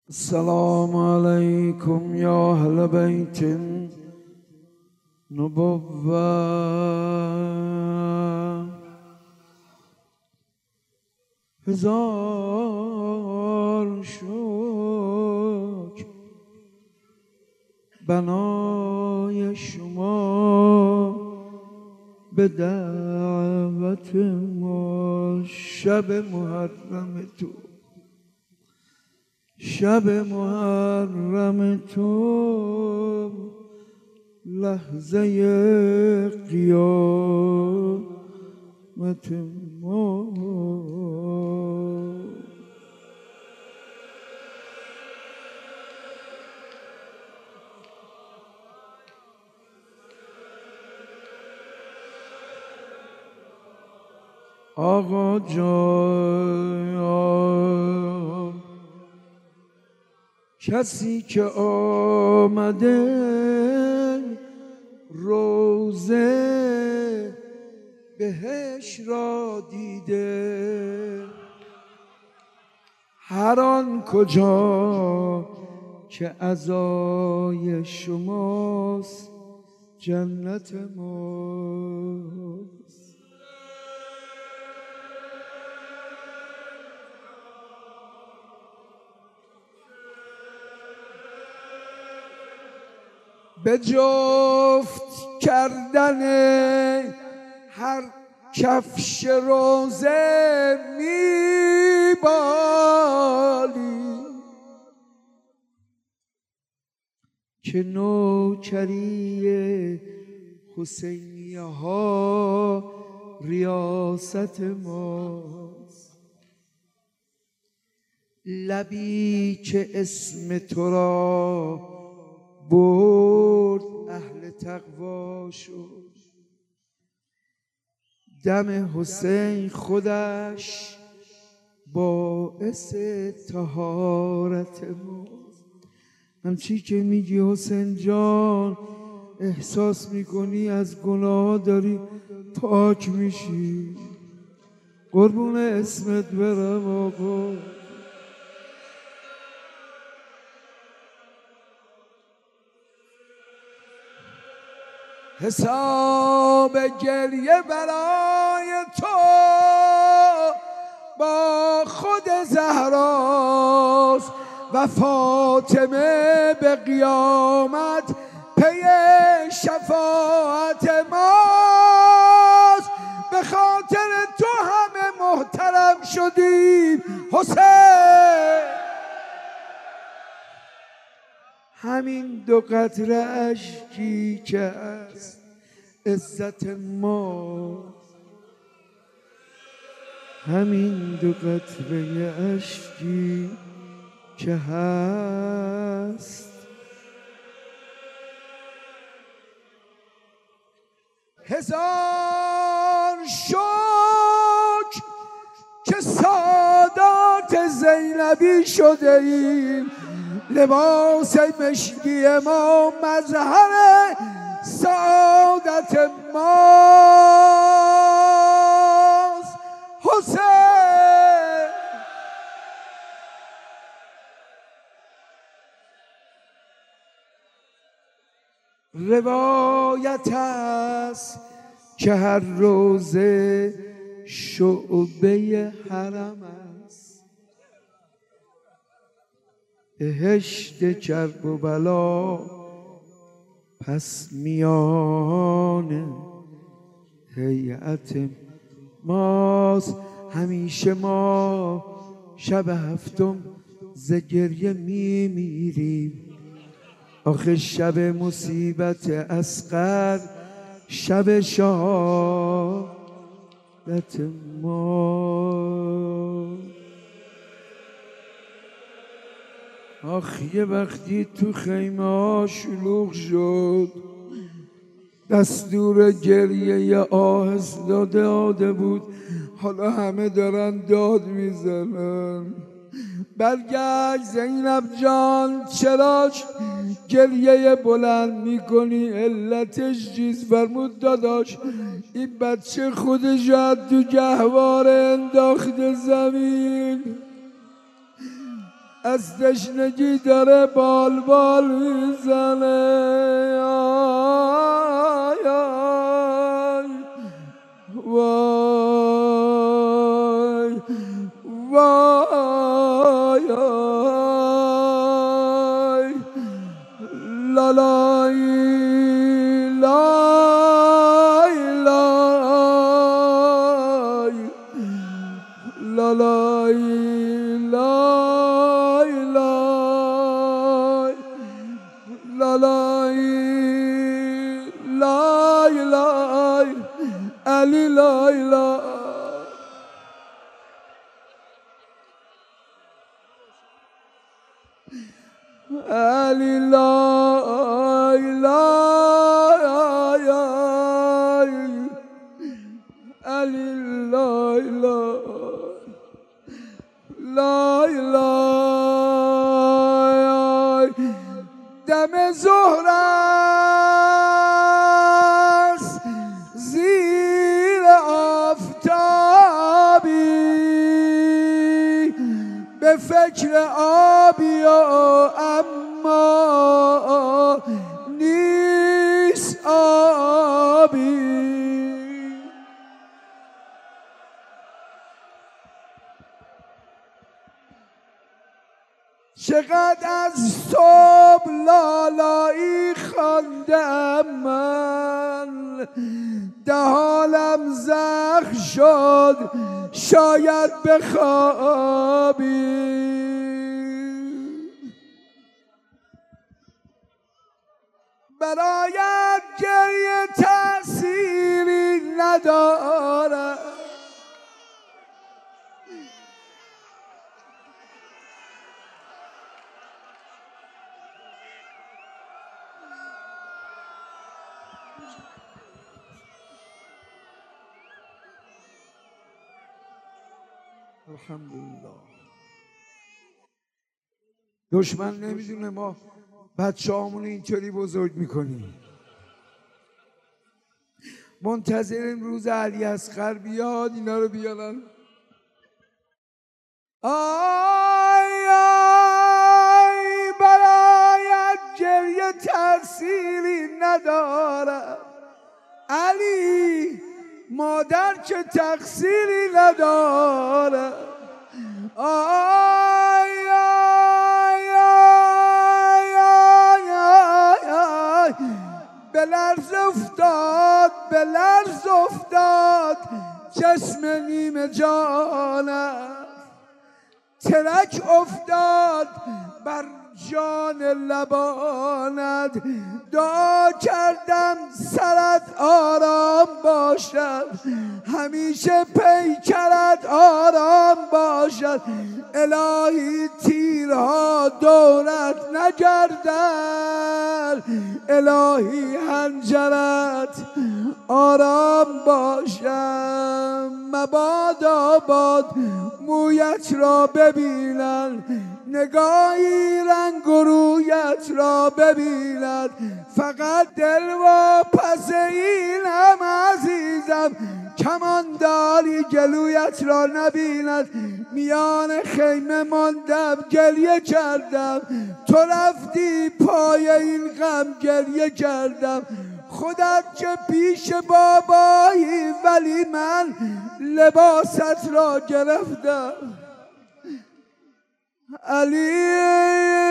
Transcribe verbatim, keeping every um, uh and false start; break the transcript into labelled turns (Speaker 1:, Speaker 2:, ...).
Speaker 1: السلام عليكم يا أهل بيت نبوة. هزار شکر بنای شما به دعوت ما. شب محرم تو، شب محرم تو، لحظه قیامت ما. آقا جان، کسی که آمده روضه بهش را دیده، هر آن کجا که عزای شماست جنت ماست. به جفت کردن هر کفش روزه میبالی که نوکری حسینیه ها ریاست ماست. لبی که اسم تو را برد اهل تقوا شد، دم حسین خودش باعث طهارت ماست. همچی که میگی حسین جان احساس میکنی از گناه داری پاک میشی. قربون اسمت برم آقا. حساب گریه برای تو با خود زهراست و فاطمه به قیامت پی شفاعت ماست. به خاطر تو همه محترم شدیم حسین. همین دو قطره اشکی که است عزت ما، همین دو قطره اشکی که هست. هزار شکر که سادات زینبی شده ایم، لباس مشکی ما مظهر سعادت ماست. حسین روایت است که هر روزه شعبه حرم است. بهشت کرب و بلا پس میان هیئت ماست. همیشه ما شب هفتم ز گریه میمیریم. آخه شب مصیبت اصغر شب شهادت ما. آخ یه وقتی تو خیمه ها شلوغ شد، دستور گریه آهسته داده بود، حالا همه دارن داد میزنن. برگشت زینب جان چرا گریه بلند میکنی؟ علتش چیز؟ فرمود داداش این بچه خودش تو گهواره انداخته زمین، از تشنگی داره بال بال میزنه. آی آی وای وای آی لالای لای لای لالای لای لای لالای لای لای علی لای لای علی لای لای علی لای لای لای لای دم ظهر است زیر آفتابی به فکر آبی و اما نیست آبی. چقدر از صبح لالایی خواندم من، دهانم زخم شد شاید بخوابی. برایت گریه تأثیری ندارد، الحمدلله. دشمن نمیدونه ما بچه هامون اینطوری بزرگ میکنیم. منتظریم روز علی اصغر بیاد اینا رو بیارن. آی آی برایت گریه تأثیری ندارد علی، مادر که تقصیری نداره. آی آی آی آی آی آی به لرز افتاد به لرز افتاد جسم نیمه جانم، ترک افتاد بر جان لبانت. دعا کردم سرت آرام باشد، همیشه پیکرت آرام باشد. الهی تیرها دورت نگردد، الهی حنجرت آرام باشد. مبادا باد مویت را ببینن، نگاهی رنگ و رویت را ببیند. فقط دل و پس اینم عزیزم کمانداری گلویت را نبیند. میان خیمه ماندم گریه کردم، تو رفتی پای این غم گریه کردم. خودت که پیش بابایی ولی من لباست را گرفتم. علی